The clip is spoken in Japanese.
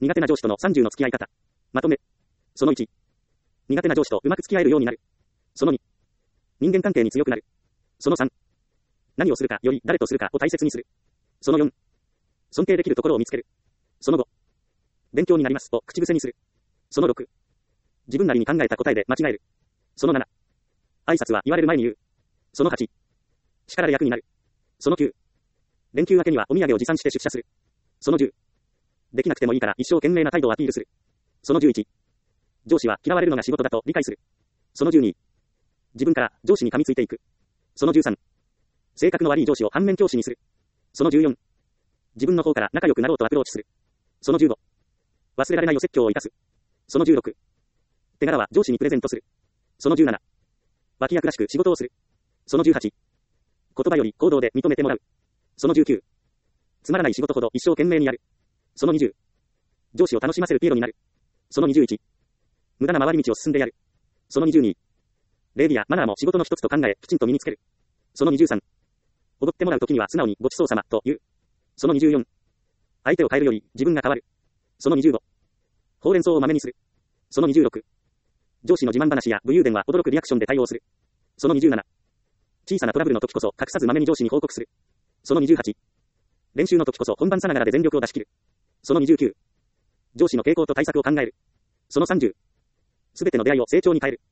苦手な上司との30の付き合い方。まとめ。その1。苦手な上司とうまく付き合えるようになる。その2。人間関係に強くなる。その3。何をするかより誰とするかを大切にする。その4。尊敬できるところを見つける。その5。勉強になりますと口癖にする。その6。自分なりに考えた答えで間違える。その7。挨拶は言われる前に言う。その8。叱られ役になる。その9。連休明けにはお土産を持参して出社する。その10。できなくてもいいから一生懸命な態度をアピールする。その11。上司は嫌われるのが仕事だと理解する。その12。自分から上司に噛みついていく。その13。性格の悪い上司を反面教師にする。その14。自分の方から仲良くなろうとアプローチする。その15。忘れられないお説教を生かす。その16。手柄は上司にプレゼントする。その17。脇役らしく仕事をする。その18。言葉より行動で認めてもらう。その19。つまらない仕事ほど一生懸命にやる。その20。上司を楽しませるピエロになる。その21。無駄な回り道を進んでやる。その22。礼儀やマナーも仕事の一つと考えきちんと身につける。その23。踊ってもらうときには素直にごちそうさまと言う。その24。相手を変えるより自分が変わる。その25。ほうれん草をまめにする。その26。上司の自慢話や武勇伝は驚くリアクションで対応する。その27。小さなトラブルの時こそ隠さずまめに上司に報告する。その28。練習の時こそ本番さながらで全力を出し切る。その29。上司の傾向と対策を考える。その30。すべての出会いを成長に変える。